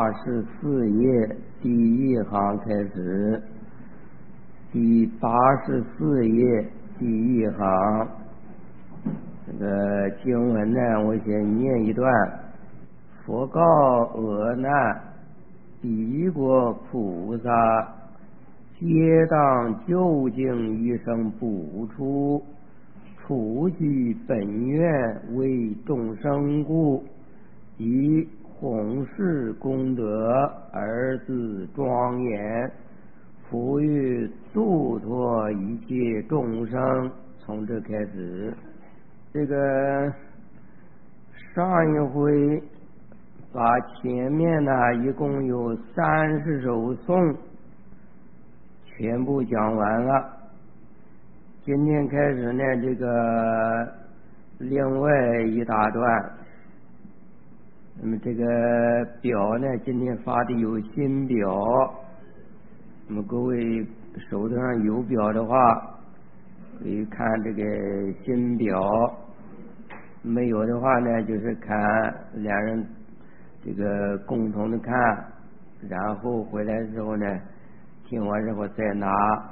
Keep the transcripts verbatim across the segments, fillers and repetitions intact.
十四页第一行开始，第八十四页第一行，这个经文呢，我先念一段。佛告阿难，彼国菩萨皆当究竟一生补处，处其本愿为众生故，以弘誓功德而自庄严，福欲度脱一切众生。从这开始，这个上一回把前面呢一共有三十首颂全部讲完了。今天开始呢，这个另外一大段。那么这个表呢，今天发的有新表，那么各位手头上有表的话，可以看这个新表；没有的话呢，就是看两人这个共同的看，然后回来之后呢，听完之后再拿。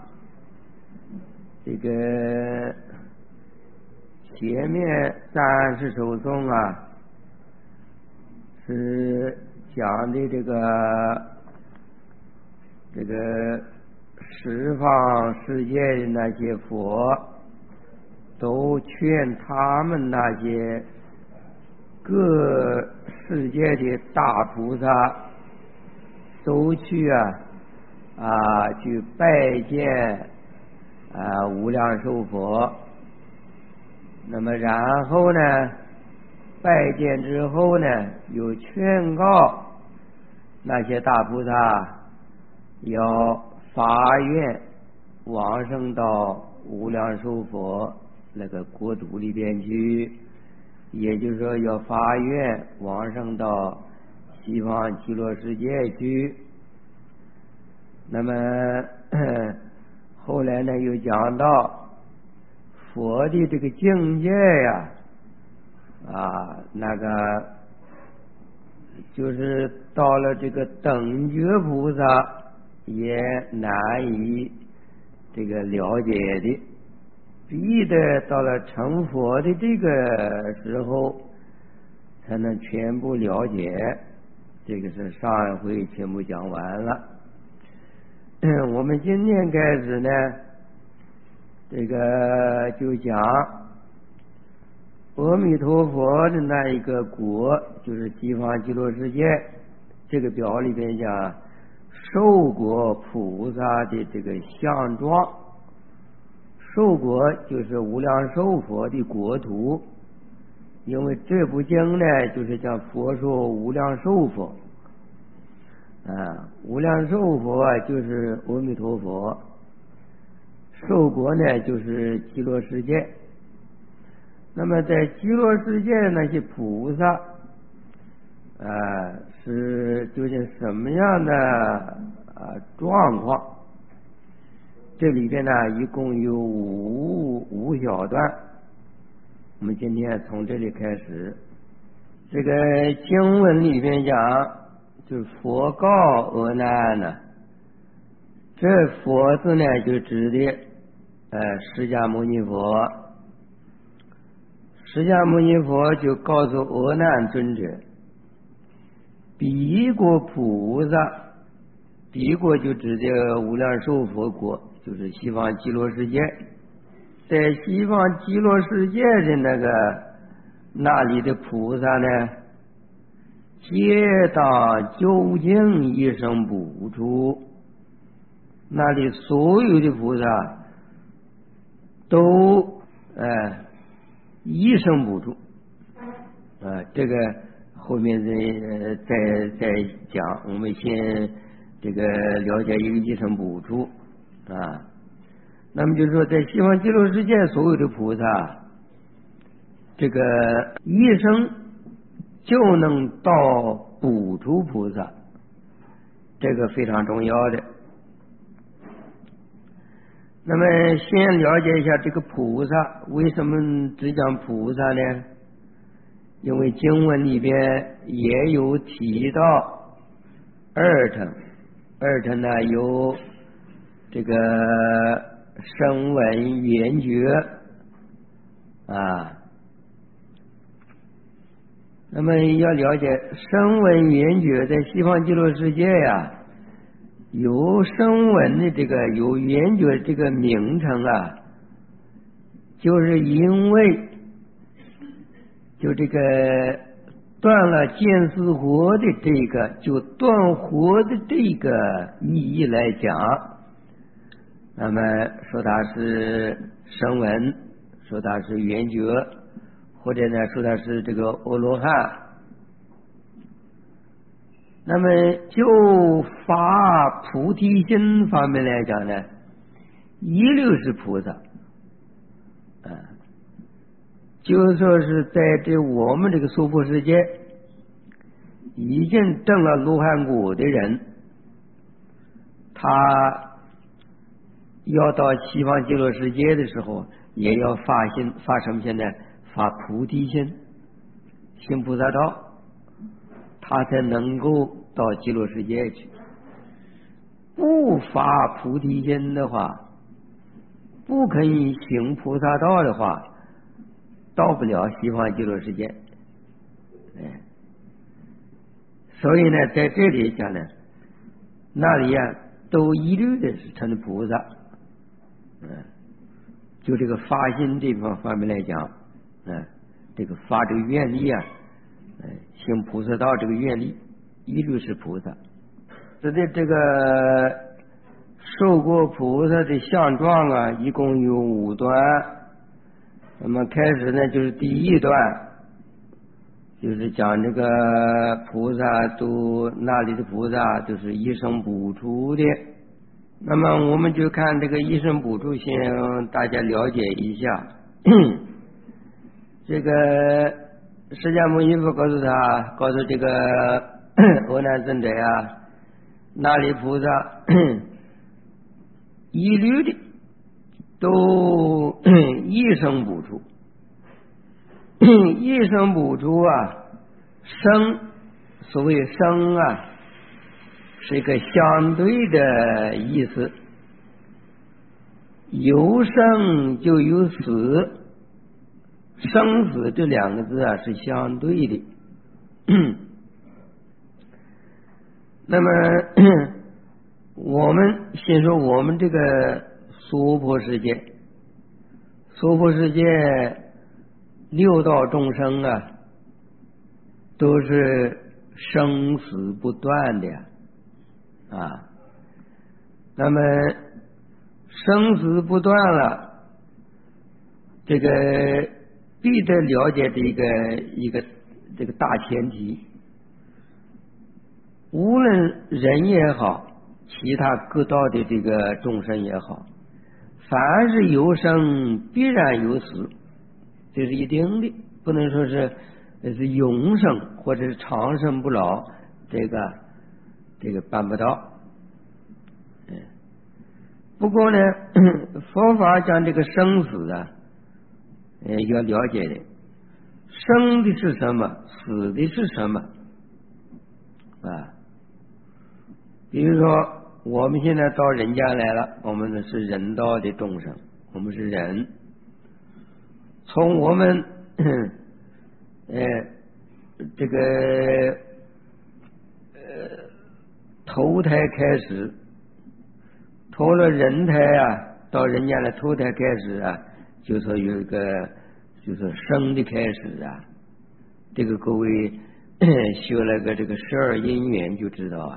这个前面三十首颂啊，是讲的这个这个十方世界的那些佛，都劝他们那些各世界的大菩萨都去啊啊去拜见啊无量寿佛。那么然后呢，拜见之后呢，又劝告那些大菩萨要发愿往生到无量寿佛那个国土里边去，也就是说要发愿往生到西方极乐世界去。那么后来呢，又讲到佛的这个境界呀，啊，那个就是到了这个等觉菩萨也难以这个了解的，必得到了成佛的这个时候才能全部了解。这个是上一回全部讲完了。我们今天开始呢，这个就讲阿弥陀佛的那一个国，就是西方极乐世界。这个表里边讲寿国菩萨的这个相状，寿国就是无量寿佛的国土。因为这部经呢，就是讲佛说无量寿佛啊，无量寿佛啊就是阿弥陀佛，寿国呢就是极乐世界。那么在极乐世界的那些菩萨啊，是究竟什么样的啊状况？这里边呢一共有五五小段，我们今天从这里开始。这个经文里边讲，就是佛告阿难呢，这佛字呢就指的呃释迦牟尼佛。释迦牟尼佛就告诉阿难尊者，彼国菩萨，彼国就指的无量寿佛国，就是西方极乐世界。在西方极乐世界的那个那里的菩萨呢，皆当究竟一生补处。那里所有的菩萨都呃一生补处啊，这个后面再再再讲。我们先这个了解一个一生补处啊。那么就是说，在西方极乐世界所有的菩萨，这个一生就能到补处菩萨，这个非常重要的。那么先了解一下这个菩萨，为什么只讲菩萨呢？因为经文里边也有提到二乘，二乘呢有这个声闻缘觉啊。那么要了解声闻缘觉在西方极乐世界呀，有声闻的这个有缘觉这个名称啊，就是因为就这个断了见思活的这个，就断活的这个意义来讲，那么说它是声闻，说它是缘觉，或者呢说它是这个阿罗汉。那么就发菩提心方面来讲呢，一律是菩萨啊，就说是在这我们这个娑婆世界已经证了罗汉果的人，他要到西方极乐世界的时候，也要发心，发什么心呢？发菩提心，行菩萨道，他才能够到极乐世界去。不发菩提心的话，不肯行菩萨道的话，到不了西方极乐世界。哎，所以呢，在这里讲呢，那里啊都一律的是成了菩萨。嗯，就这个发心这方方面来讲，嗯，这个发这个愿力啊，嗯，行菩萨道这个愿力，一律是菩萨。这的这个受过菩萨的相状啊，一共有五段。那么开始呢，就是第一段，就是讲这个菩萨都那里的菩萨都是一生不出的。那么我们就看这个一生不出，先大家了解一下。这个释迦牟尼佛告诉他，告诉这个阿难尊者呀，那里菩萨一律的都一生不出，一生不出啊，生所谓生啊，是一个相对的意思，有生就有死，生死这两个字啊是相对的。那么我们先说我们这个娑婆世界，娑婆世界六道众生啊，都是生死不断的呀。啊，那么生死不断了，这个必得了解这一个一个这个大前提，无论人也好，其他各道的这个众生也好，凡是有生必然有死，这是一定的，不能说是是永生或者是长生不老，这个这个办不到。嗯，不过呢，佛法讲这个生死啊，呃，要了解的，生的是什么，死的是什么啊？比如说我们现在到人间来了，我们呢是人道的众生，我们是人，从我们呃这个呃投胎开始，投了人胎啊，到人间来投胎开始啊，就说有一个就是生的开始啊，这个各位学了个这个十二因缘就知道啊。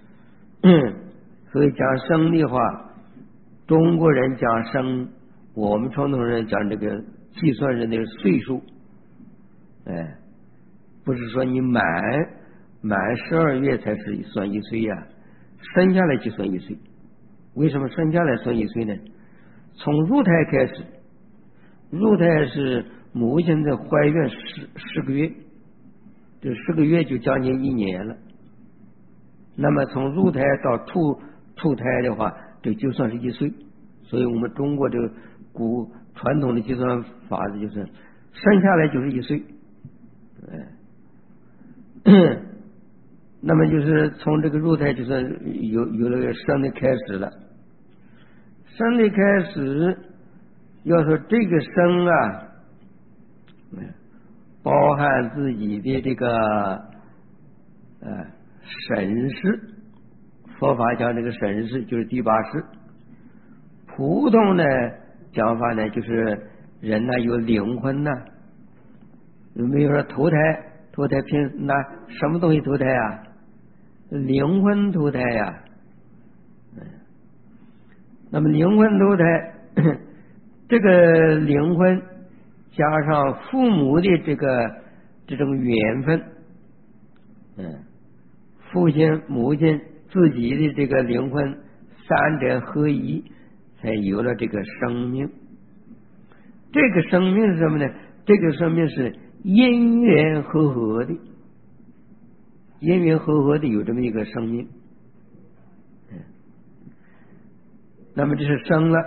所以讲生的话，中国人讲生，我们传统人讲这个计算人的岁数，哎，不是说你满满十二月才是算一岁呀、啊，生下来就算一岁。为什么生下来算一岁呢？从入胎开始，入胎是母亲在怀孕十十个月，这十个月就将近一年了。那么从入胎到出出胎的话，这就算是一岁。所以我们中国这个古传统的计算法子就是生下来就是一岁。哎， 那么就是从这个入胎就是有有了个生的开始了，生的开始，要说这个生啊，包含自己的这个呃神识，佛法讲这个神识就是第八识，普通的讲法呢就是人呢有灵魂呢，有没有说投胎？投胎凭拿什么东西投胎啊？灵魂投胎呀、啊。那么灵魂投胎，这个灵魂加上父母的这个这种缘分，嗯，父亲、母亲、自己的这个灵魂三者合一，才有了这个生命。这个生命是什么呢？这个生命是因缘和合的，因缘和合的有这么一个生命。那么这是生了，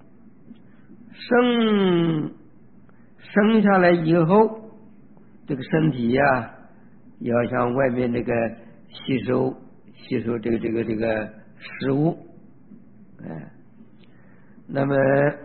生生下来以后，这个身体呀、啊，要向外面这个吸收吸收这个这个这个食物，哎，那么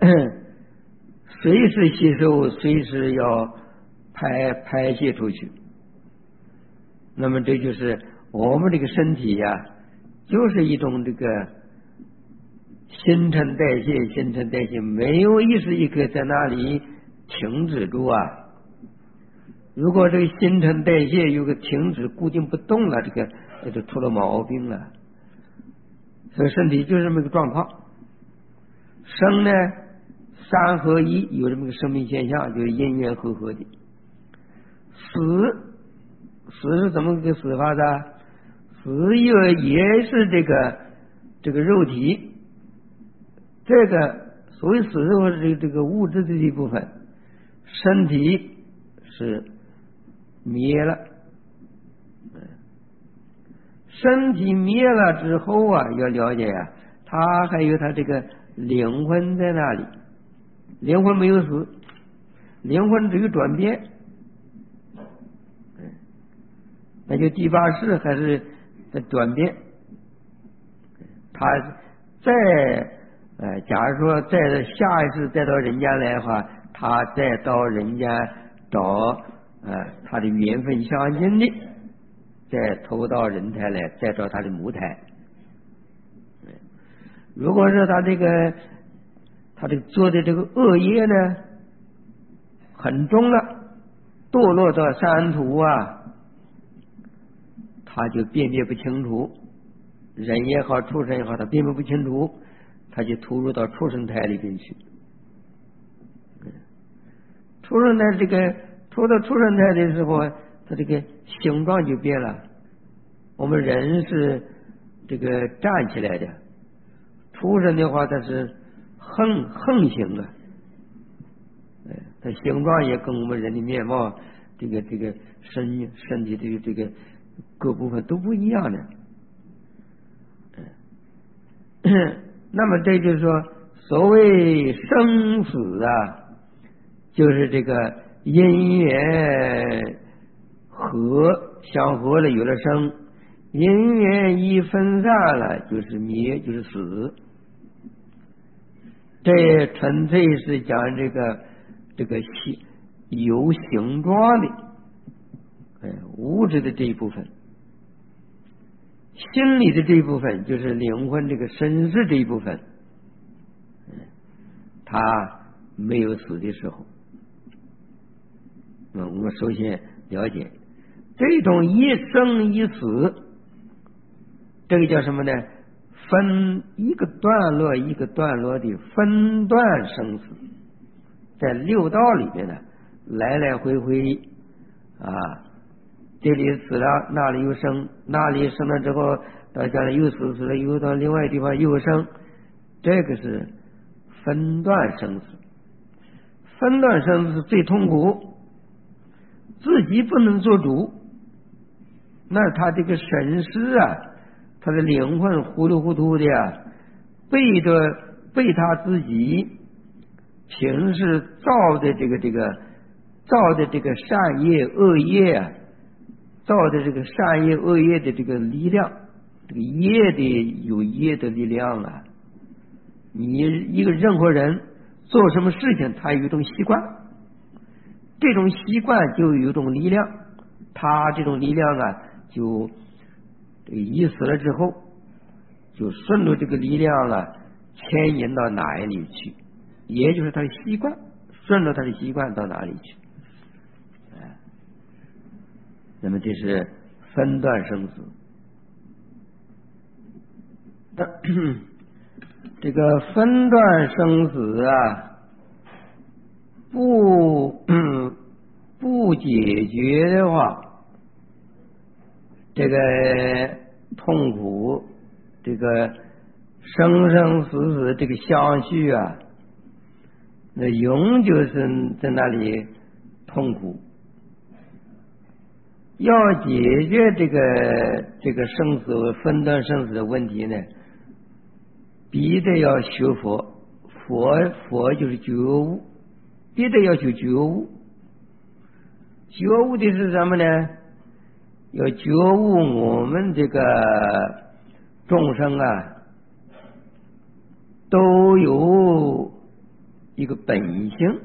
随时吸收，随时要排排泄出去。那么这就是我们这个身体呀、啊，就是一种这个新陈代谢，新陈代谢没有一时一刻在那里停止住啊。如果这个新陈代谢有个停止固定不动了，这个这就出了毛病了。所以身体就是这么个状况。生呢三合一，有这么个生命现象，就是因缘和合的。死死是怎么个死法的？死也也是这个这个肉体。这个所谓死是这个这个物质的一部分，身体是灭了，身体灭了之后啊，要了解啊，它还有它这个灵魂在那里，灵魂没有死，灵魂只有转变，那就第八识还是在转变，它在。呃，假如说再下一次再到人间来的话，他再到人间找呃他的缘分相近的，再投到人胎来，再找他的母胎。如果是他这个他这个做的这个恶业呢很重了，堕落到三途啊，他就辨别不清楚，人也好，畜生也好，他辨别不清楚。他就投入到畜生胎里边去，畜生胎这个投到畜生胎的时候，它这个形状就变了。我们人是这个站起来的，畜生的话它是横横行的，哎，它形状也跟我们人的面貌，这个这个身身体这个这个各部分都不一样的。那么这就是说，所谓生死啊，就是这个因缘合相合了，有了生；因缘一分散了，就是灭，就是死。这纯粹是讲这个这个形有形状的，哎，物质的这一部分。心理的这一部分就是灵魂这个身世这一部分，他没有死的时候。嗯，我们首先了解这种一生一死，这个叫什么呢？分一个段落一个段落的分段生死，在六道里面呢，来来回回啊。这里死了，那里又生，那里生了之后，到将来又死，死了又到另外地方又生，这个是分段生死。分段生死最痛苦，自己不能做主，那他这个神识啊，他的灵魂糊里糊涂的呀，背着被他自己平时造的这个这个造的这个善业恶业啊， 造的这个善业恶业的这个力量，这个业的有业的力量啊。你一个任何人做什么事情，他有一种习惯，这种习惯就有一种力量，他这种力量啊，就一死了之后，就顺着这个力量了，牵引到哪里去，也就是他的习惯，顺着他的习惯到哪里去。那么这是分段生死。这个分段生死啊，不嗯不解决的话，这个痛苦，这个生生死死这个相续啊，那永久是在那里痛苦。要解决这个这个生死分段生死的问题呢，必得要学佛，佛佛就是觉悟，必得要求觉悟。觉悟的是什么呢？要觉悟我们这个众生啊，都有一个本性。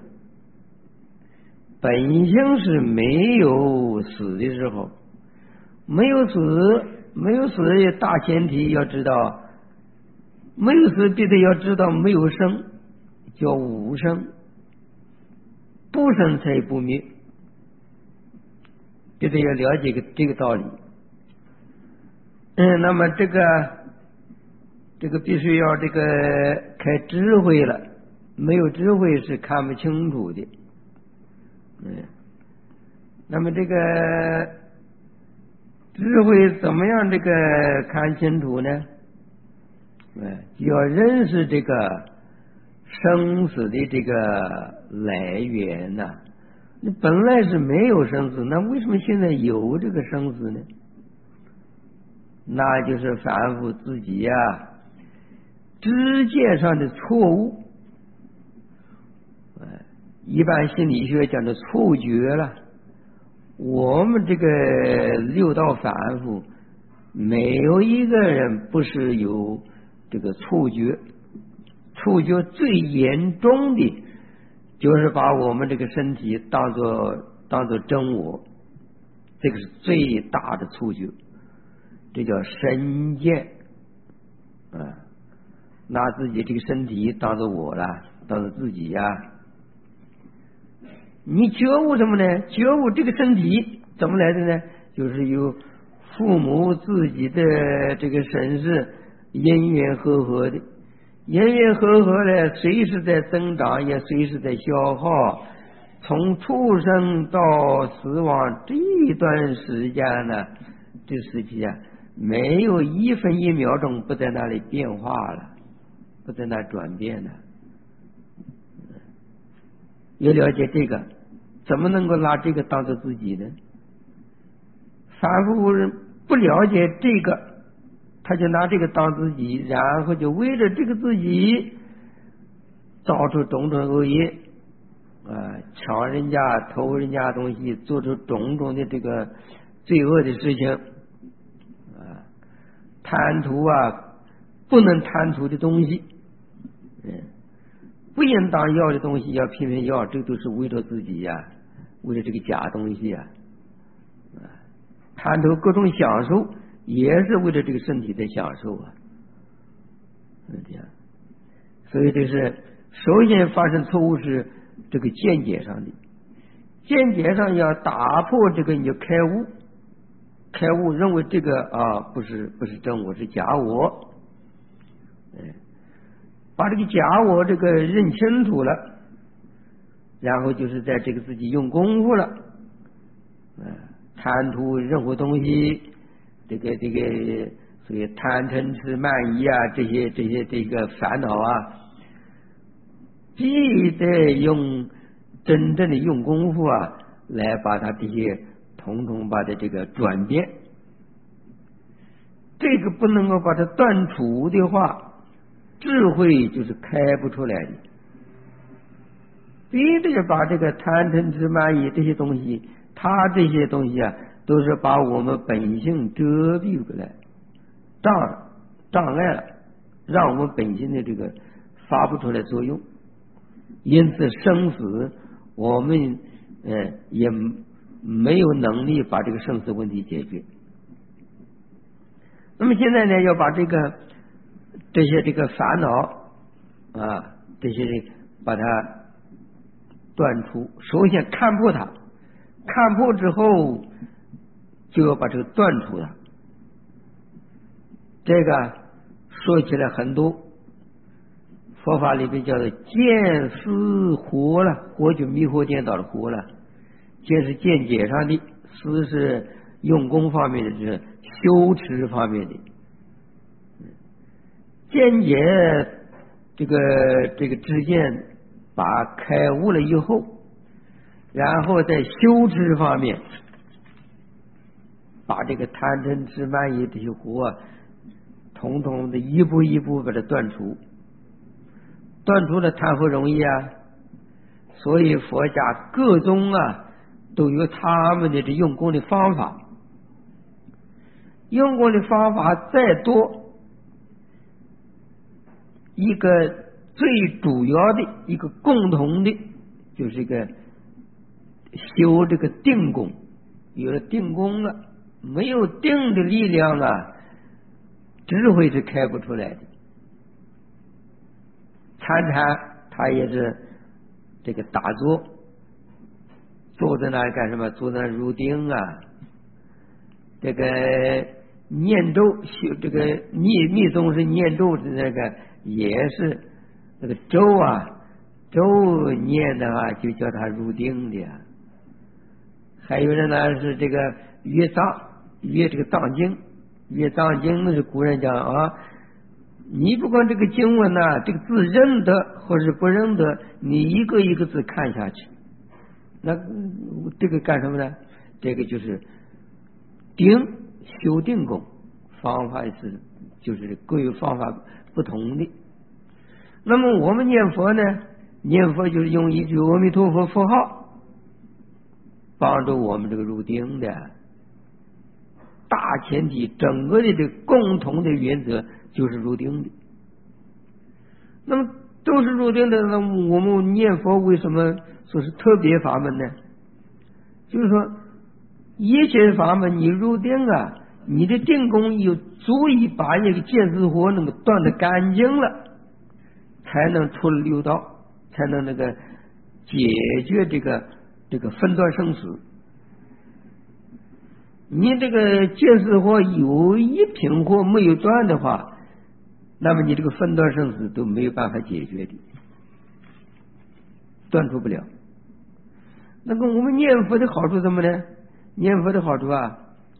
本性是没有死的时候，没有死，没有死的大前提要知道，没有死必得要知道没有生，叫无生，不生才不灭，必得要了解个这个道理。嗯，那么这个这个必须要这个开智慧了，没有智慧是看不清楚的。嗯，那么这个智慧怎么样这个看清楚呢？嗯，就要认识这个生死的这个来源呐、啊。你本来是没有生死，那为什么现在有这个生死呢？那就是反复自己呀、啊、知见上的错误。一般心理学讲的错觉了，我们这个六道反复，没有一个人不是有这个错觉。错觉最严重的就是把我们这个身体当作当作真我，这个是最大的错觉，这叫身见啊，拿自己这个身体当作我了，当作自己呀、啊。你觉悟什么呢？觉悟这个身体怎么来的呢？就是由父母自己的这个身世因缘和合的，因缘和合呢，随时在增长，也随时在消耗。从出生到死亡这一段时间呢，这时期啊，没有一分一秒钟不在那里变化了，不在那转变了。要了解这个，怎么能够拿这个当做自己呢？反复人不了解这个，他就拿这个当自己，然后就为了这个自己造出种种恶业啊，抢人家、偷人家东西，做出种种的这个罪恶的事情啊，贪图啊不能贪图的东西，嗯。不应当要的东西要偏偏要，这都是为了自己呀、啊，为了这个假东西啊，贪图各种享受，也是为了这个身体的享受啊，是这样。所以这是首先发生错误是这个见解上的，见解上要打破这个，你就开悟，开悟认为这个啊不是不是真我，是假我，嗯。把这个假我这个认清楚了，然后就是在这个自己用功夫了，啊，贪图任何东西，这个这个所以贪嗔痴慢疑啊，这些这些这个烦恼啊，必得用真正的用功夫啊，来把它这些统统把它这个转变。这个不能够把它断除的话，智慧就是开不出来的，必须把这个贪嗔痴慢疑这些东西，它这些东西啊， 都是把我们本性遮蔽过来，障障碍了，让我们本性的这个发不出来作用。因此生死我们呃也没有能力把这个生死问题解决。那么现在呢，要把这个这些这个烦恼啊，这些把它断除。首先看破它，看破之后就要把这个断除它。这个说起来很多，佛法里面叫做见思惑了，惑就迷惑颠倒的惑了，见是见解上的，思是用功方面的，是修持方面的。见解这个这个知见把开悟了以后，然后在修持方面把这个贪嗔痴慢疑这些惑统统的一步一步把它断除。断除了谈何容易啊？所以佛家各宗啊都有他们的这用功的方法，用功的方法再多，一个最主要的一个共同的就是这个修这个定功。有了定功了，没有定的力量啊，智慧是开不出来的。参禅他也是这个打坐，坐在那里干什么？坐在那入定啊。这个念咒修这个密密宗是念咒的那个，也是那个咒啊，咒念的话就叫他入定的。还有人呢是这个阅藏，阅这个藏经，阅藏经那是古人讲啊。你不管这个经文呢、啊，这个字认得或是不认得，你一个一个字看下去，那这个干什么呢？这个就是定，修定功方法是就是各有方法不同的。那么我们念佛呢，念佛就是用一句阿弥陀佛佛号帮助我们这个入定的。大前提，整个的这个共同的原则就是入定的。那么都是入定的，那我们念佛为什么说是特别法门呢？就是说一切法门你入定啊，你的定功有足以把那个见思惑能够断得干净了，才能出六道，才能那个解决这个这个分段生死。你这个见思惑有一品惑没有断的话，那么你这个分段生死都没有办法解决的，断除不了。那么我们念佛的好处什么呢？念佛的好处啊，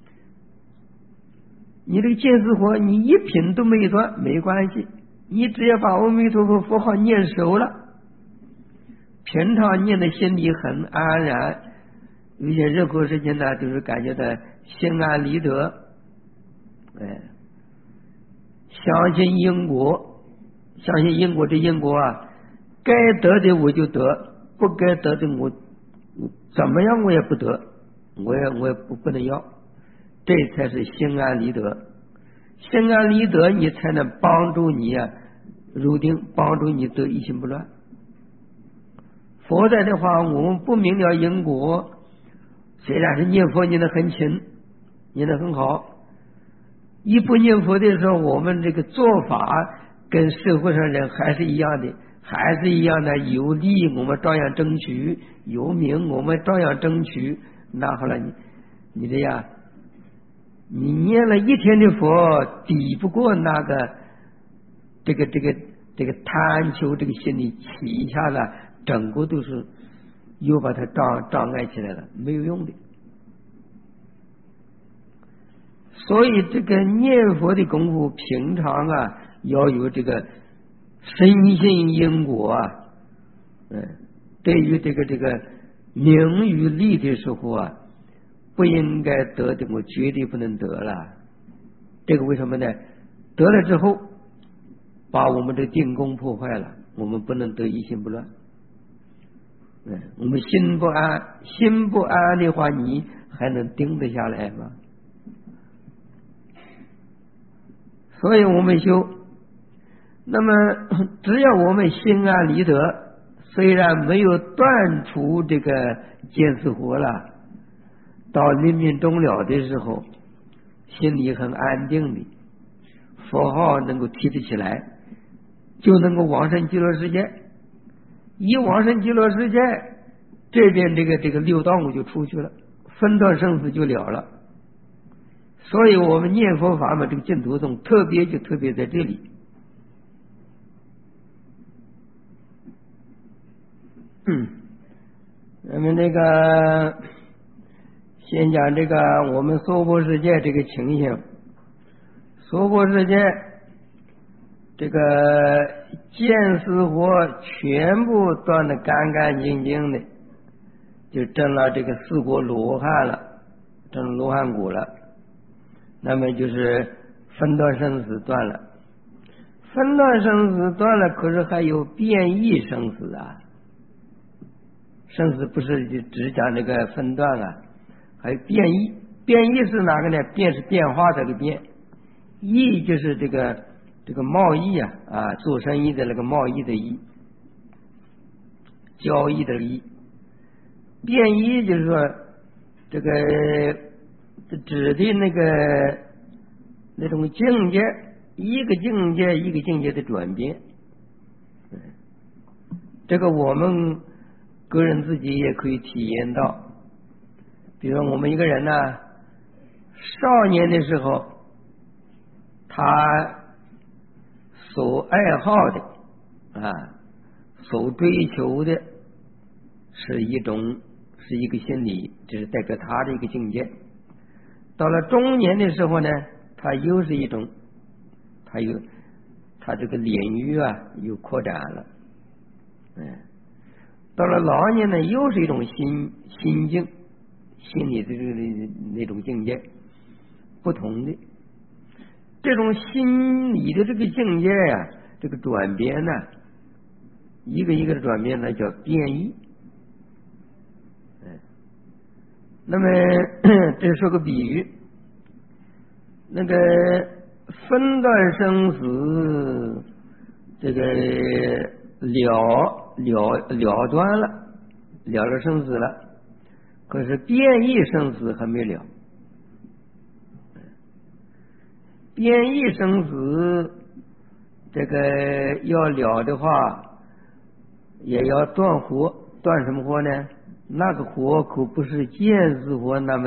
你这个见思惑你一品都没有断没关系，你只要把阿弥陀佛佛号念熟了，平常念的心里很安然，有些任何事情呢就是感觉到心安理得，哎，相信因果，相信因果，这因果啊，该得的我就得，不该得的我怎么样我也不得，我也我也不不能要，这才是心安理得。心安理得，你才能帮助你啊入定，帮助你得一心不乱。否则的话，我们不明了因果，虽然是念佛念得很勤，念得很好，一不念佛的时候，我们这个做法跟社会上人还是一样的，还是一样的，有利我们照样争取，有名我们照样争取。那好了，你你这样，你念了一天的佛，抵不过那个这个这个这个贪求这个心理起一下子，整个都是又把它障障碍起来了，没有用的。所以这个念佛的功夫，平常啊要有这个深信因果啊，嗯，对于这个这个名与利的时候啊，不应该得的，我绝对不能得了。这个为什么呢？得了之后，把我们的定功破坏了，我们不能得一心不乱。嗯，我们心不安，心不安的话，你还能盯得下来吗？所以我们修，那么只要我们心安理得，虽然没有断除这个见思惑了，到临命终了的时候，心里很安定的，佛号能够提得起来，就能够往生极乐世界。一往生极乐世界，这边这个这个六道五就出去了，分段生死就了了。所以我们念佛法门这个净土宗特别就特别在这里。嗯，那么这个先讲这个我们娑婆世界这个情形。娑婆世界这个见思惑全部断得干干净净的，就证了这个四果罗汉了，证罗汉果了。那么就是分段生死断了，分段生死断了，可是还有变异生死啊。生死不是就只讲这个分段啊，还有变异。变异是哪个呢？变是变化这个变，异就是这个这个贸易啊啊，做生意的那个贸易的易，交易的易。变异就是说这个指的那个那种境界，一个境界一个境界的转变。这个我们个人自己也可以体验到。比如我们一个人呢，少年的时候他所爱好的啊，所追求的是一种是一个心理，这是代表他的一个境界。到了中年的时候呢，他又是一种，他有他这个领域啊又扩展了。嗯，到了老年呢，又是一种心心境，心理的这个那种境界不同的。这种心理的这个境界呀、啊，这个转变呢，一个一个的转变呢叫变异。那么这是个比喻，那个分段生死，这个了了了断了，了了生死了，可是变异生死还没了。变异生死这个要了的话，也要断惑。断什么惑呢？那个惑可不是见思惑那么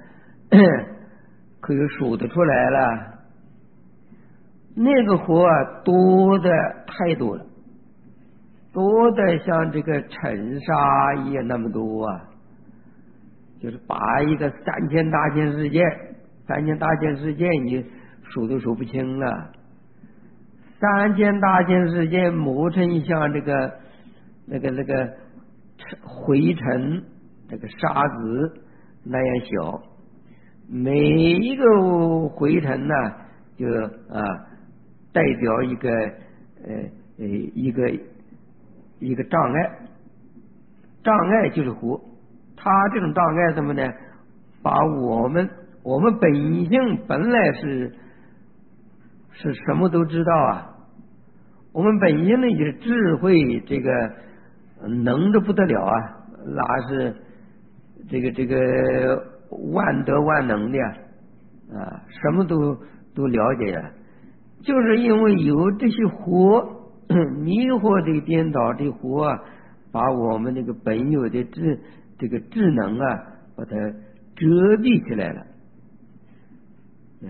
可以数得出来了，那个惑啊多的太多了，多的像这个尘沙一样那么多啊。就是把一个三千大千世界，三千大千世界你数都数不清了。三千大千世界磨成像这个那个那个灰尘，这个沙子那样小，每一个灰尘呢，就啊代表一个呃呃一个一个障碍，障碍就是惑。它这种障碍什么呢？把我们我们本性本来是是什么都知道啊，我们本性呢就是智慧，这个能的不得了啊，那是这个这个万德万能的呀，啊，什么都都了解呀。就是因为有这些惑迷惑这个颠倒这惑啊，把我们这个本有的智这个智能啊，把它遮蔽起来了。嗯，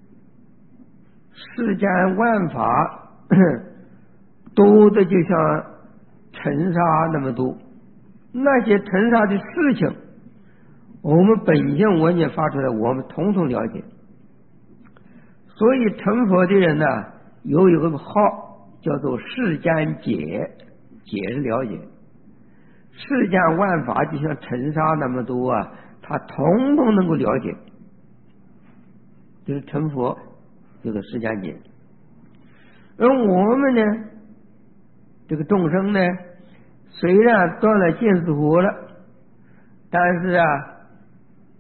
世间万法多的就像尘沙那么多，那些尘沙的事情，我们本性完全发出来，我们统统了解。所以成佛的人呢，有一个号叫做世间解，解是了解。世间万法就像尘沙那么多啊，他统统能够了解，就是成佛，这个世间解。而我们呢，这个众生呢，虽然断了见思惑了，但是啊，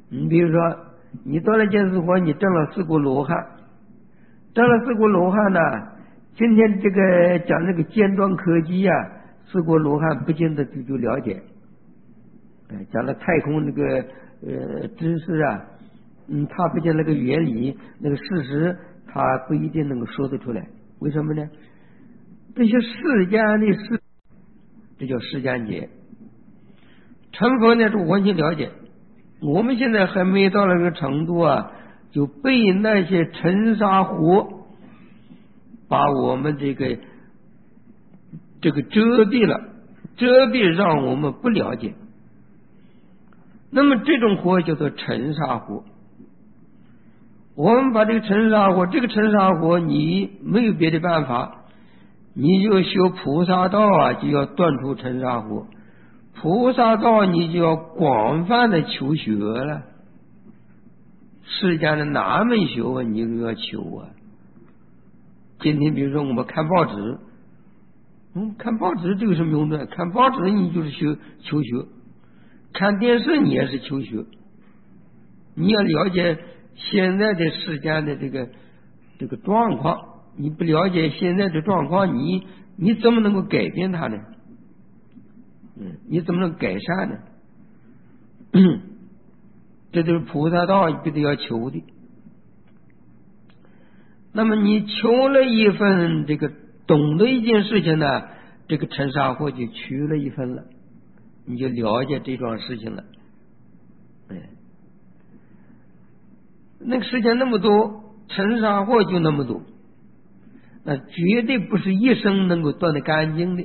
你比如说，你到了见识火，你证了四股罗汉，证了四股罗汉呢，今天这个讲这个尖端科技呀、啊，四股罗汉不见得就就了解。讲了太空那个呃知识啊，嗯，他不见那个原理那个事实，他不一定能够说得出来。为什么呢？这些世间的事，这叫世间解。成佛呢是完全了解。我们现在还没到那个程度啊，就被那些尘沙火把我们这个这个遮蔽了，遮蔽让我们不了解。那么这种火叫做尘沙火。我们把这个尘沙火，这个尘沙火你没有别的办法，你就修菩萨道啊，就要断除尘沙火。菩萨道你就要广泛的求学了，世间的哪门学问你都要求啊。今天比如说我们看报纸，嗯，看报纸这有什么用呢？看报纸你就是学求学，看电视你也是求学。你要了解现在的世间的这个这个状况，你不了解现在的状况，你你怎么能够改变它呢？嗯，你怎么能改善呢？这就是菩萨道必须要求的。那么你求了一份这个懂得一件事情呢，这个尘沙火就去了一分了，你就了解这桩事情了。哎，那个时间那么多，尘沙火就那么多，那绝对不是一生能够断得干净的。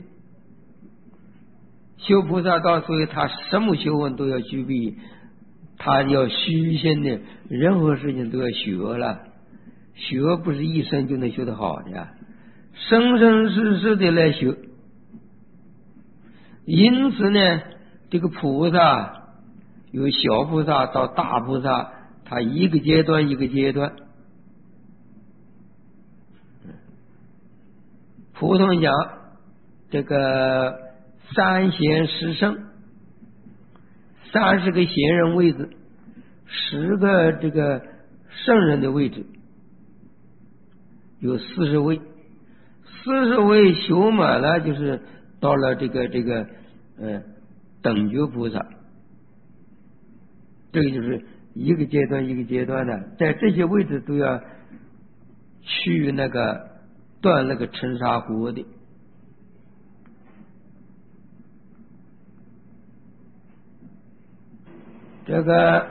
修菩萨道，所以他什么学问都要具备，他要虚心的，任何事情都要学了。学不是一生就能学得好的呀，生生世世的来学。因此呢，这个菩萨由小菩萨到大菩萨，他一个阶段一个阶段。普通讲这个三贤十圣，三十个贤人位置，十个这个圣人的位置，有四十位，四十位修满了，就是到了这个这个呃等觉菩萨。这个就是一个阶段一个阶段的，在这些位置都要去那个断那个尘沙火的。这个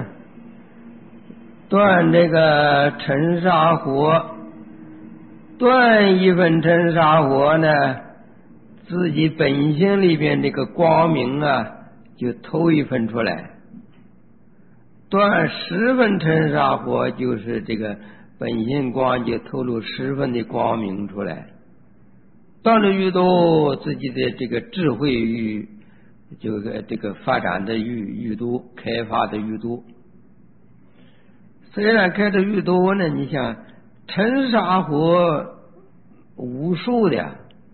断这个尘沙火，断一份尘沙火呢，自己本性里边这个光明啊就透一份出来。断十分尘沙火，就是这个本性光就透露十分的光明出来。断了愈多，自己的这个智慧愈这个这个发展的愈愈多，开发的愈多。虽然开的愈多呢，你想尘沙火无数的，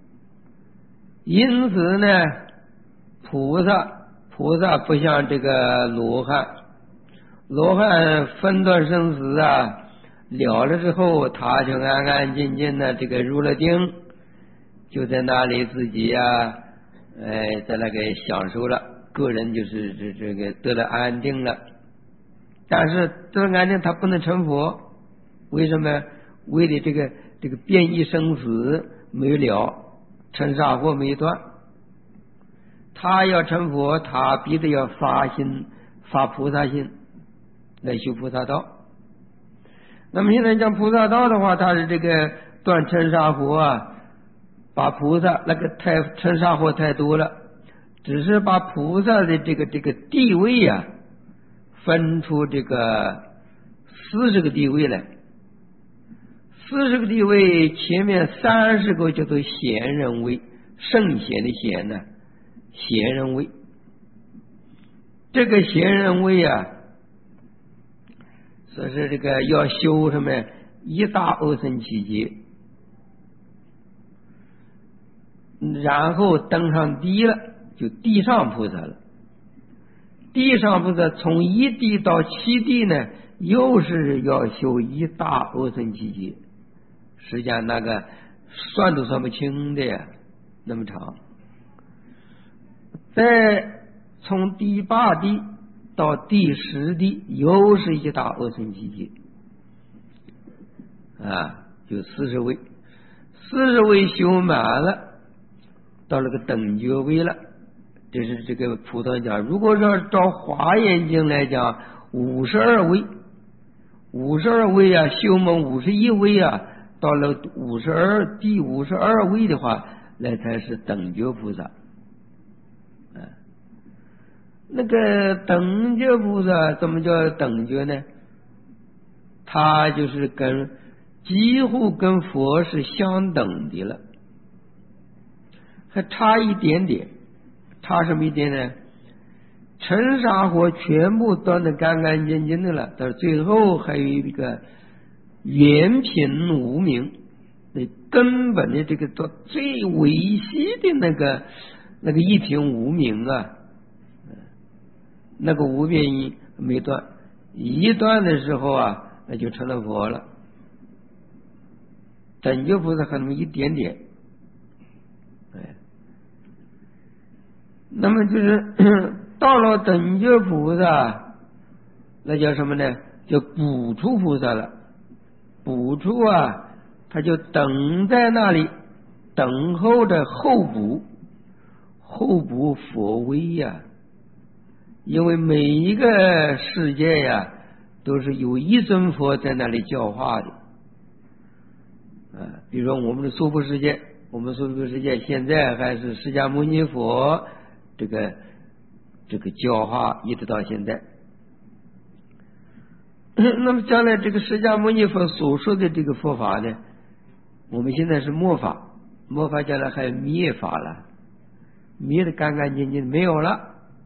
因此呢，菩萨菩萨不像这个罗汉，罗汉分段生死啊，了了之后，他就安安静静的这个入了定，就在那里自己啊。哎，在那个享受了，个人就是这这个得了安定了。但是得了安定，他不能成佛，为什么？为了这个这个变异生死没有了，尘沙火没断。他要成佛，他必须要发心，发菩萨心来修菩萨道。那么现在讲菩萨道的话，他是这个断尘沙火啊。把菩萨那个太尘沙火太多了，只是把菩萨的这个这个地位啊，分出这个四十个地位来。四十个地位，前面三十个叫做贤人位，圣贤的贤呢，贤人位。这个贤人位啊，说是这个要修什么一大阿僧祇劫。然后登上地了，就地上菩萨了。 地上菩萨从一地到七地呢，又是要修一大阿僧祇劫，实际上那个算都算不清的呀，那么长。再从第八地到第十地，又是一大阿僧祇劫啊，就四十位，四十位修满了，到了个等觉位了。这是这个菩萨讲，如果说照华严经来讲，五十二位，五十二位啊，修满五十一位啊，到了五十二第五十二位的话，那才是等觉菩萨。啊，那个等觉菩萨怎么叫等觉呢？他就是跟几乎跟佛是相等的了，还差一点点。差什么一点呢？尘沙火全部断得干干净净的了，到最后还有一个原品无明，那根本的这个到最微细的那个那个一品无明啊，那个无明没断，一断的时候啊，那就成了佛了。等觉菩萨还那么一点点，哎。那么就是到了等觉菩萨，那叫什么呢？叫补处菩萨了。补处啊，他就等在那里，等候着候补，候补佛威呀、啊。因为每一个世界呀、啊，都是有一尊佛在那里教化的啊。比如说我们的娑婆世界，我们娑婆世界现在还是释迦牟尼佛。这个这个教化一直到现在，那么将来这个释迦牟尼佛所说的这个佛法呢，我们现在是末法，末法将来还有灭法了，灭的干干净净没有了，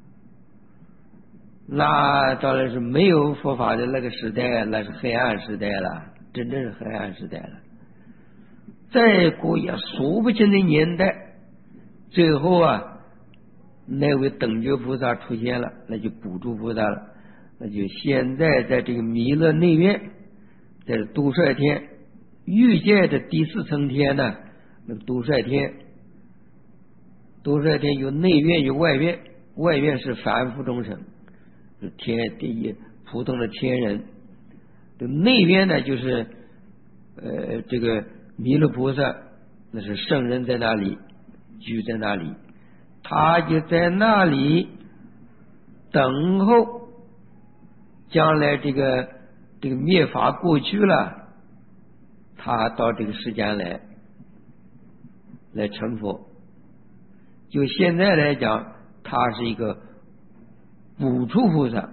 那当然是没有佛法的那个时代，那是黑暗时代了，真正是黑暗时代了。再过也数不清的年代，最后啊。那位等觉菩萨出现了，那就补处菩萨了，那就现在在这个弥勒内院，在都率天欲界的第四层天呢，那个都率天，都率天有内院有外院，外院是凡夫众生，天第一普通的天人，这内院呢就是呃这个弥勒菩萨，那是圣人在那里居在那里。他就在那里等候，将来这个这个灭法过去了，他到这个世间来来成佛。就现在来讲，他是一个补处菩萨。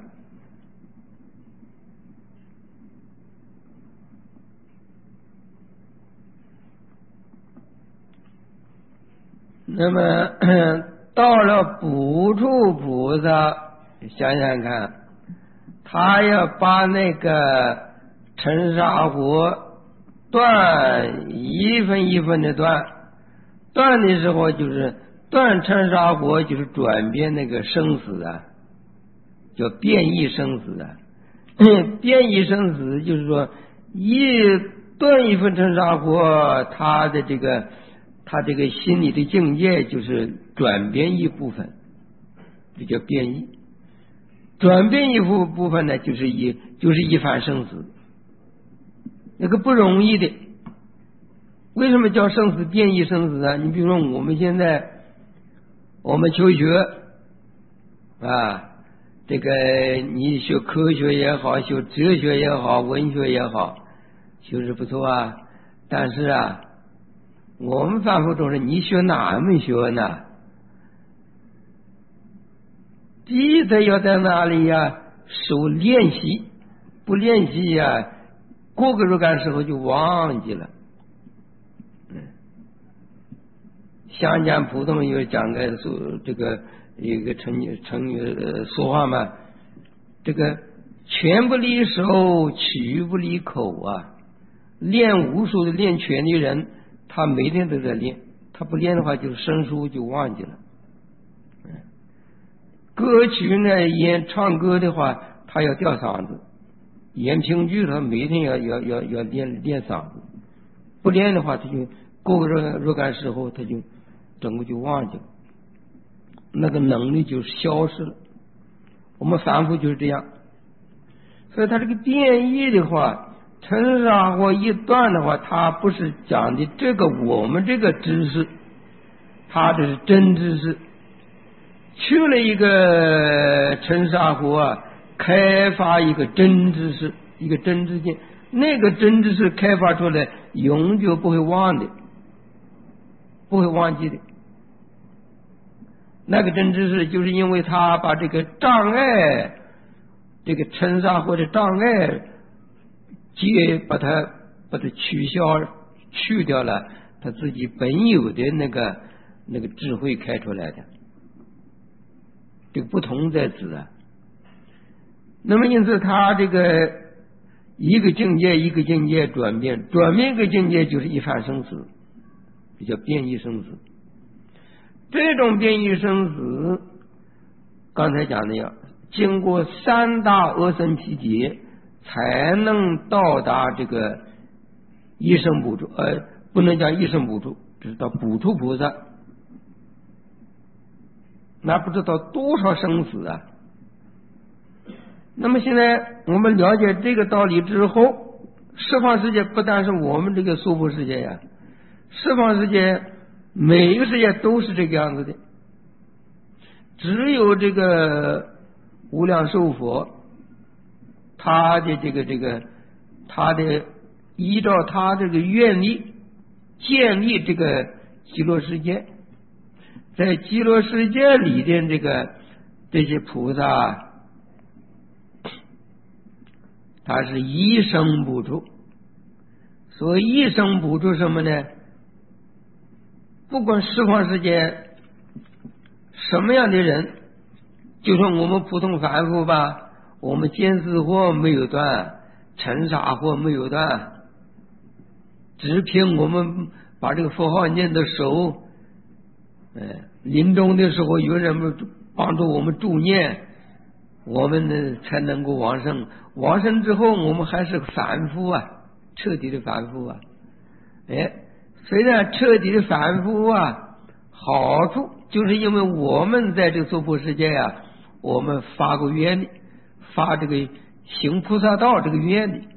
那么到了补处菩萨，想想看，他要把那个尘沙火断，一分一分的断，断的时候就是断尘沙火，就是转变那个生死啊，叫变异生死啊。变异生死就是说，一断一分尘沙火，他的这个。他这个心理的境界就是转变一部分，这叫变异。转变一部部分呢，就是一就是一番生死，那个不容易的。为什么叫生死变异生死啊？你比如说我们现在我们求学啊，这个你学科学也好，学哲学也好，文学也好，修是不错啊，但是啊。我们凡夫众生，你学哪门学呢？第一，他要在哪里呀？手练习，不练习呀，过个若干时候就忘记了。嗯，乡间普通有讲个说这个一个成语成语说话嘛，这个拳不离手，曲不离口啊。练武术的练拳的人。他每天都在练，他不练的话，就生疏就忘记了。 歌曲呢，演唱歌的话，他要吊嗓子；演评剧，他每天要要要要练练嗓子。不练的话，他就过个若若干时候，他就整个就忘记了，那个能力就消失了。我们反复就是这样。所以他这个变异的话，陈沙或一段的话，他不是讲的这个我们这个知识，他这是真知识。去了一个陈沙湖啊，开发一个真知识，一个真知见，那个真知识开发出来，永久不会忘的，不会忘记的。那个真知识，就是因为他把这个障碍，这个陈沙或者障碍，皆把它把它取消去掉了，他自己本有的那个那个智慧开出来的。这个不同在此啊。那么因此他这个一个境界一个境界转变，转变一个境界就是一凡生死，这叫变异生死。这种变异生死，刚才讲的呀，经过三大阿僧祇劫才能到达这个一生补处，呃，不能讲一生补处，只是到补处菩萨。那不知道多少生死啊！那么现在我们了解这个道理之后，十方世界不但是我们这个娑婆世界呀，十方世界每一个世界都是这个样子的。只有这个无量寿佛，他的这个这个他的依照他这个愿力建立这个极乐世界。在极乐世界里的这个这些菩萨，他是一生补处。所谓一生补处什么呢？不管十方世界什么样的人，就说我们普通凡夫吧，我们见思惑没有断，尘沙惑没有断，只凭我们把这个佛号念得熟。哎，临终的时候有人帮助我们助念，我们呢才能够往生。往生之后，我们还是凡夫啊，彻底的凡夫啊。哎，虽然彻底的凡夫啊，好处就是因为我们在这个娑婆世界啊，我们发过愿力，发这个行菩萨道这个愿力。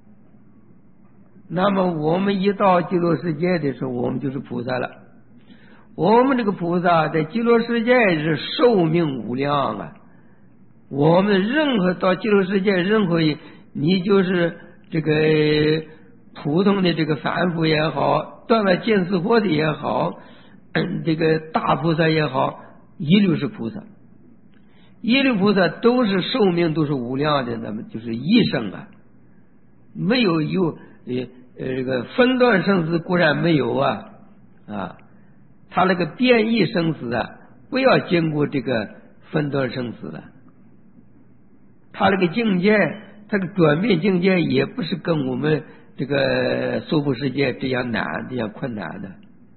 那么我们一到极乐世界的时候，我们就是菩萨了。我们这个菩萨在极乐世界是寿命无量啊！我们任何到极乐世界，任何你就是这个普通的这个凡夫也好，断了见思惑的也好，这个大菩萨也好，一律是菩萨，一律菩萨都是寿命都是无量的，那么就是一生啊，没有有呃呃这个分段生死固然没有啊啊。他那个变异生死啊，不要经过这个分段生死了。他那个境界，他的转变境界也不是跟我们这个娑婆世界这样难、这样困难的。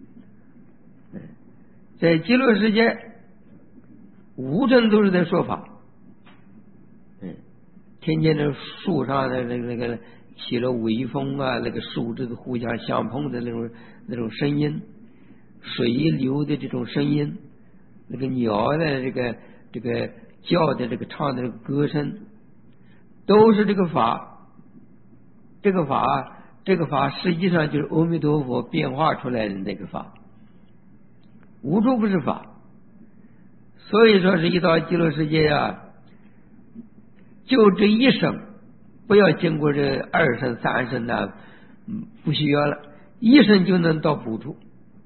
在极乐世界，无尘都是在说法。嗯，天天那树上的那个那个起了微风啊，那个树枝子互相相碰的那种那种声音。水流的这种声音，那个鸟的这个这个叫的这个唱的这个歌声，都是这个法。这个法，这个法实际上就是阿弥陀佛变化出来的那个法，无处不是法。所以说是一到极乐世界啊，就这一生，不要经过这二生三生的，嗯，不需要了，一生就能到补处。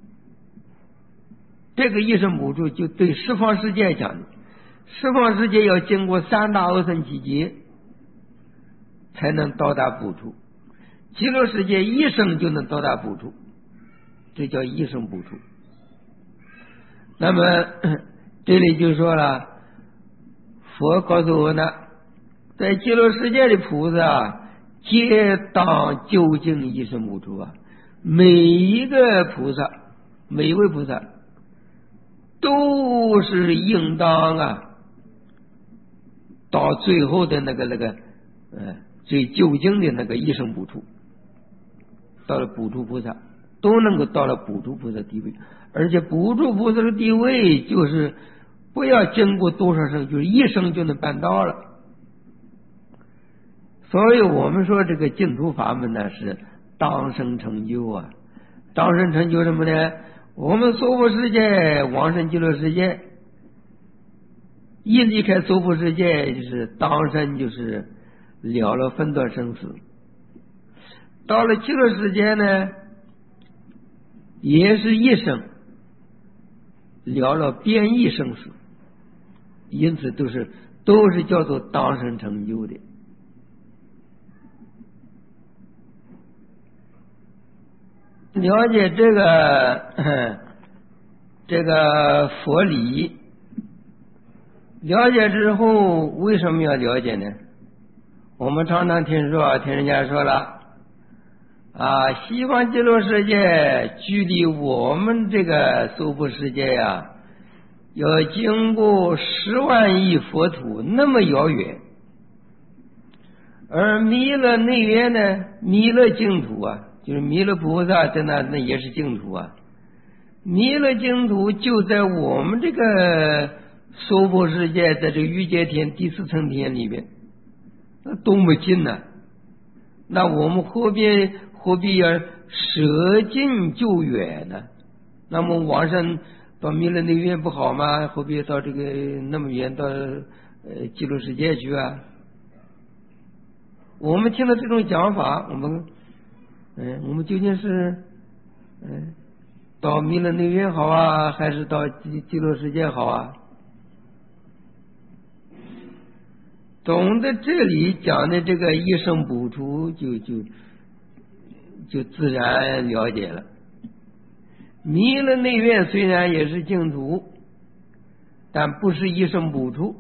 这个一生补处就对十方世界讲的，十方世界要经过三大阿僧祇劫才能到达补处，极乐世界一生就能到达补处，这叫一生补处。那么这里就说了，佛告诉我呢，在极乐世界的菩萨皆当究竟一生补处啊，每一个菩萨，每一位菩萨都是应当啊到最后的那个那个呃最究竟的那个一生补处，到了补处菩萨，都能够到了补处菩萨地位。而且补处菩萨的地位就是不要经过多少生，就是一生就能办到了。所以我们说这个净土法门呢是当生成就啊。当生成就什么呢？我们娑婆世界往生极乐世界，一离开娑婆世界就是当生，就是了了分段生死。到了极乐世界呢也是一生了了变异生死，因此都是都是叫做当生成就的。了解这个这个佛理，了解之后为什么要了解呢？我们常常听说听人家说了啊，西方极乐世界距离我们这个娑婆世界呀、啊，要经过十万亿佛土那么遥远，而弥勒内缘呢，弥勒净土啊，就是弥勒菩萨在那那也是净土啊。弥勒净土就在我们这个娑婆世界，在这个欲界天第四层天里面，那多么近呢、啊？那我们何必何必要舍近就远呢？那么往生到弥勒内缘不好吗？何必到这个那么远到呃极乐世界去啊？我们听到这种讲法，我们嗯，我们究竟是嗯到弥勒内缘好啊，还是到极极乐世界好啊？懂得这里讲的这个一生补处，就就就自然了解了。弥勒内缘虽然也是净土，但不是一生补处。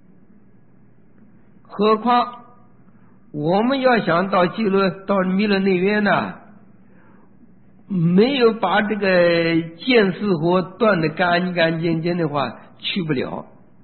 何况我们要想到极乐到弥勒内缘呢，没有把这个见思火断得干干净净的话，去不了。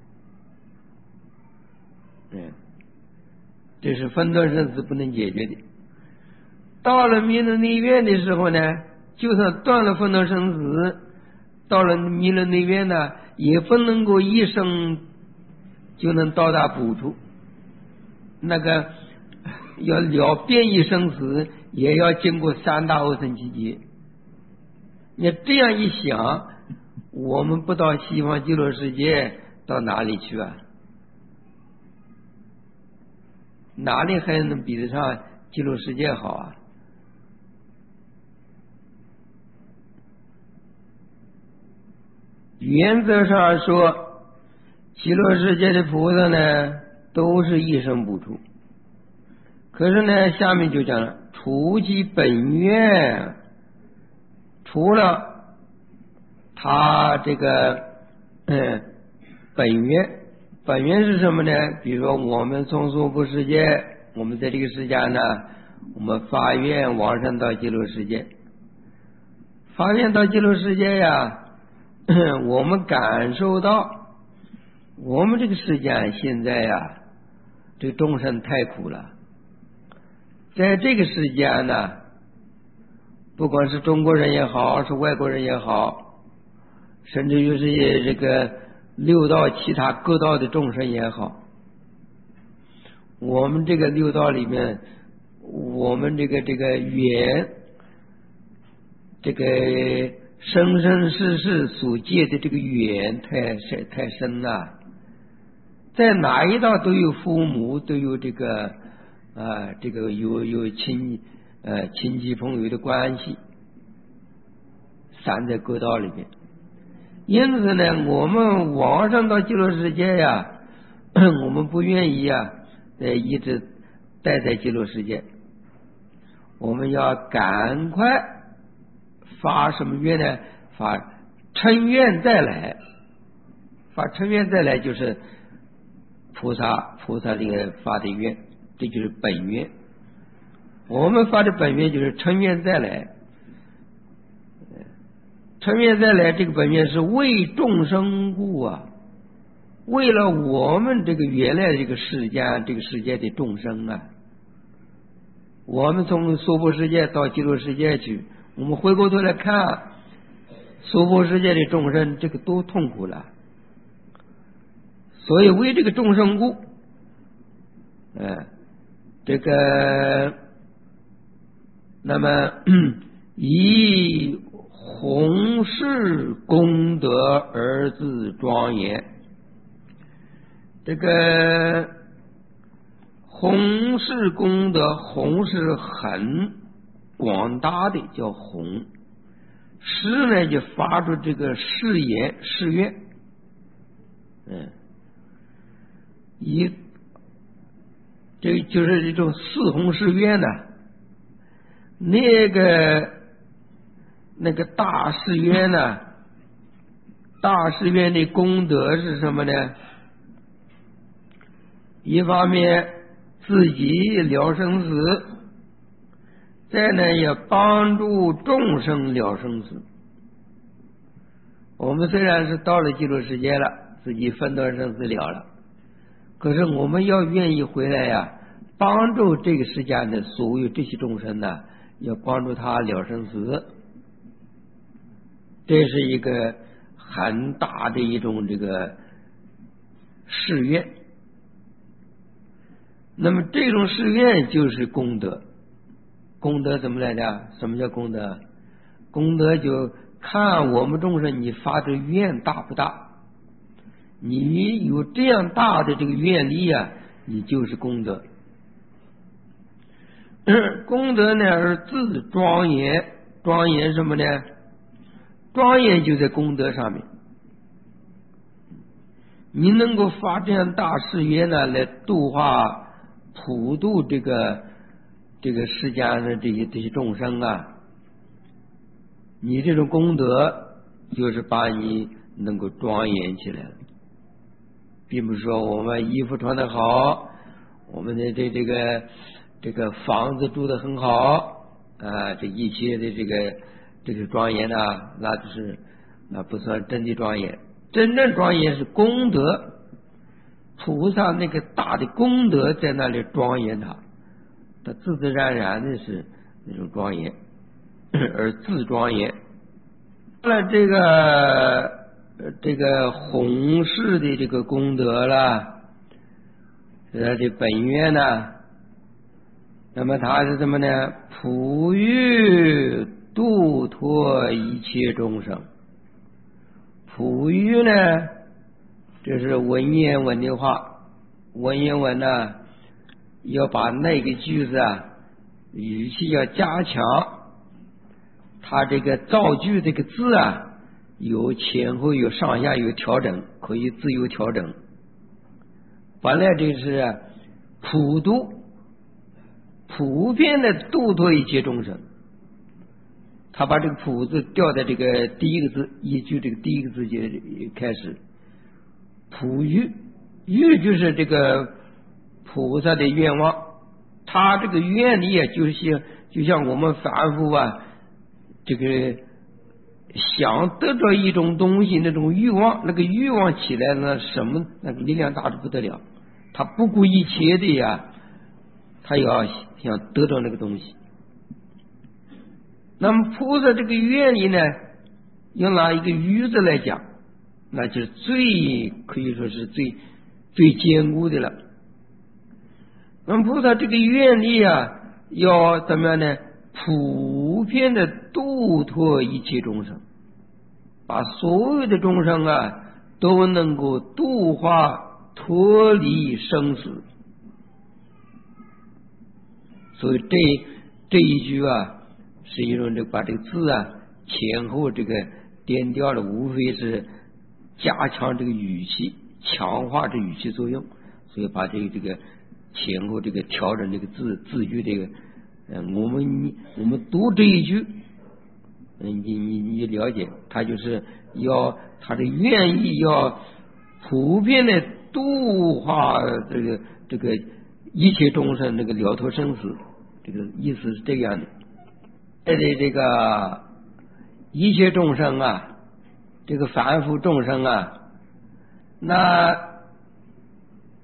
嗯，这是分段生死不能解决的。到了弥勒内缘的时候呢，就算断了分段生死，到了弥勒内缘呢，也不能够一生就能到达补处。那个要了变异生死，也要经过三大阿僧祇劫。你这样一想，我们不到西方极乐世界，到哪里去啊？哪里还能比得上极乐世界好啊？原则上说，极乐世界的菩萨呢，都是一生补处。可是呢，下面就讲了，除其本愿，除了他这个嗯本愿。本源是什么呢？比如说我们从娑婆世界，我们在这个世界呢，我们发愿往生到极乐世界。发愿到极乐世界呀，我们感受到我们这个世界现在呀，这个众生太苦了。在这个世界呢，不管是中国人也好，是外国人也好，甚至于是这个六道其他各道的众生也好，我们这个六道里面，我们这个这个缘，这个生生世世所结的这个缘太深太深了，在哪一道都有父母，都有这个啊这个有有亲呃亲戚朋友的关系，散在各道里面。因此呢，我们往上到极乐世界呀，我们不愿意呀，呃，一直待在极乐世界。我们要赶快发什么愿呢？发嗔愿再来。发嗔愿再来就是菩萨菩萨这个发的愿，这就是本愿。我们发的本愿就是嗔愿再来。嗔愿再来，这个本愿是为众生故啊， 为了我们这个原来这个世间这个世界的众生啊，我们从娑婆世界到极乐世界去，我们回过头来看娑婆世界的众生，这个都痛苦了，所以为这个众生故，呃，这个那么以弘誓功德而自庄严。这个弘誓功德，弘是很广大的，叫弘。誓呢就发出这个誓言誓愿，嗯，以这就是一种四弘誓愿呢。那个那个大誓愿呢，大誓愿的功德是什么呢？一方面自己了生死，再呢也帮助众生了生死。我们虽然是到了极乐世界了，自己分段生死了了，可是我们要愿意回来呀、啊，帮助这个世间的所有这些众生呢，要帮助他了生死，这是一个很大的一种这个誓愿。那么这种誓愿就是功德。功德怎么来的？什么叫功德？功德就看我们众生你发的愿大不大，你有这样大的这个愿力啊，你就是功德。功德呢而自庄严，庄严什么呢？庄严就在功德上面。你能够发这样大誓愿呢，来度化普度这个这个世间的这些这些众生啊，你这种功德就是把你能够庄严起来了，并不是说我们衣服穿得好，我们的这这个这个房子住得很好啊，这一切的这个这个庄严啊，那就是那不算真的庄严。真正庄严是功德，菩萨那个大的功德在那里庄严他，他自自然然的是那种庄严，而自庄严。了这个这个弘誓的这个功德了，是他的本愿呢。那么他是什么呢？普欲度脱一切众生。普欲呢，这是文言文的话，文言文呢要把那个句子啊语气要加强，它这个造句这个字啊有前后有上下有调整，可以自由调整。本来这是普度，普遍的度脱一切众生，他把这个普字调在这个第一个字，一句这个第一个字就开始。普欲，欲就是这个菩萨的愿望，他这个愿力啊，就是就像我们凡夫啊，这个想得到一种东西那种欲望，那个欲望起来呢，什么那个力量大的不得了，他不顾一切的呀，他要想得到那个东西。那么菩萨这个愿力呢，用拿一个欲字来讲，那就是最可以说是最最坚固的了。那么菩萨这个愿力啊，要怎么样呢？普遍的度脱一切众生，把所有的众生啊都能够度化脱离生死。所以这这一句啊，是一种这把这个字啊前后这个颠调的，无非是加强这个语气，强化这语气作用，所以把这个这个前后这个调整这个字字句这个，嗯，我们我们读这一句，嗯，你你你了解，他就是要他的愿意要普遍的度化这个这个一切众生，这个了脱生死，这个意思是这样的。在这这个一切众生啊，这个凡夫众生啊，那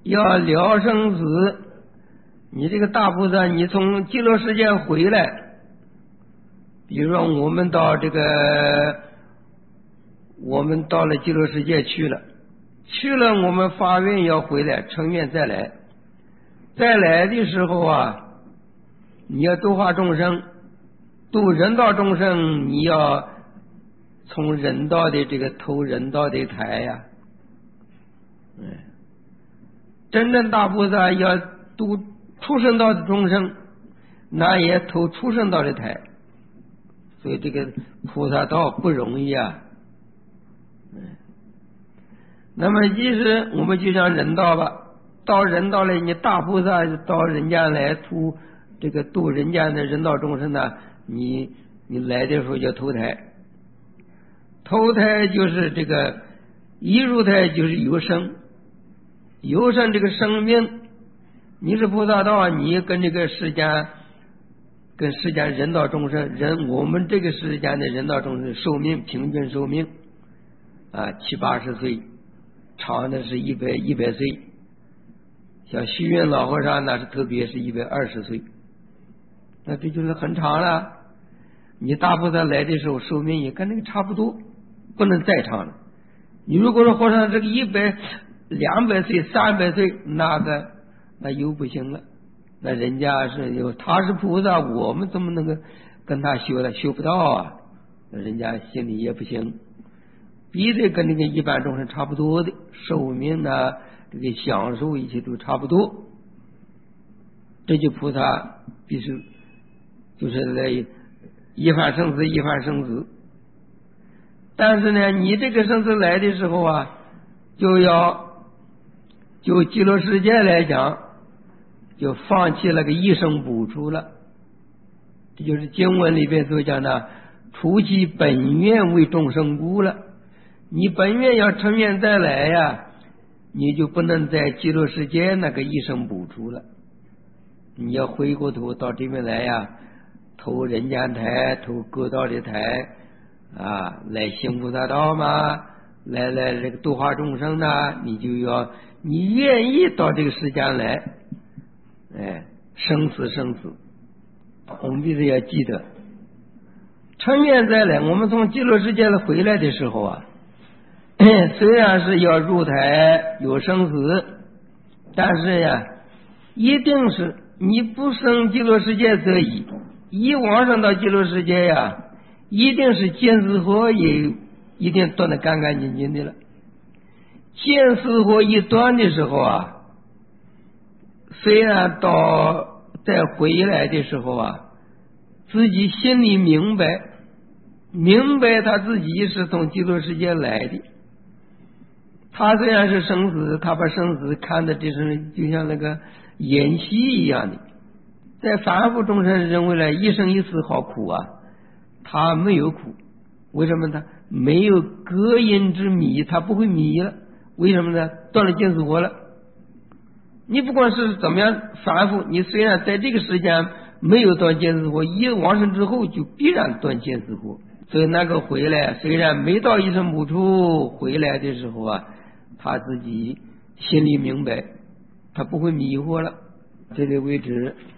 要了生死。你这个大菩萨，你从极乐世界回来，比如说我们到这个，我们到了极乐世界去了，去了我们发愿要回来，成愿再来。再来的时候啊，你要度化众生，度人道众生，你要从人道的这个投人道的台呀、啊。嗯，真正大菩萨要度畜生道的众生，那也投畜生道的台。所以这个菩萨道不容易啊。嗯，那么即使我们就像人道吧，到人道来，你大菩萨到人间来图这个度人间的人道众生呢，你你来的时候叫投胎。投胎就是这个一入胎就是有生，有生这个生命，你是菩萨道，你跟这个世间跟世间人道众生人，我们这个世间的人道众生寿命平均寿命啊七八十岁，长的是一百一百岁，像虚云老和尚那是特别是一百二十岁，那这就是很长了。你大菩萨来的时候寿命也跟那个差不多，不能再长了。你如果说和尚这个一百两百岁三百岁，那个那又不行了，那人家是有他是菩萨，我们怎么能够跟他学了？学不到啊，人家心里也不行，必须跟那个一般众生差不多的寿命啊，这个享受一切都差不多。这就菩萨必须就是来一番生死一番生死。但是呢，你这个生死来的时候啊，就要就极乐世界来讲，就放弃了个一生补处了。这就是经文里边所讲的除其本愿为众生故了。你本愿要成愿再来呀，你就不能在极乐世界那个一生补处了，你要回过头到这边来呀，投人间台，投各道的台啊，来行菩萨道嘛，来来这个度化众生呢，你就要你愿意到这个世间来，哎，生死生死，我们必须要记得，成愿再来，我们从极乐世界回来的时候啊，虽然是要入台有生死，但是呀，一定是你不生极乐世界则已，一往生到极乐世界呀，一定是见死火也一定断得干干净净的了。见死火一断的时候啊，虽然到再回来的时候啊，自己心里明白明白他自己是从极乐世界来的。他虽然是生死，他把生死看的这是就像那个演戏一样的，在凡夫众生认为呢一生一死好苦啊，他没有苦，为什么呢？没有隔音之迷，他不会迷了。为什么呢？断了见死活了。你不管是怎么样凡夫，你虽然在这个时间没有断见死活，一往生之后就必然断见死活。所以那个回来虽然没到一生补处，回来的时候啊，他自己心里明白，他不会迷惑了。这里为止。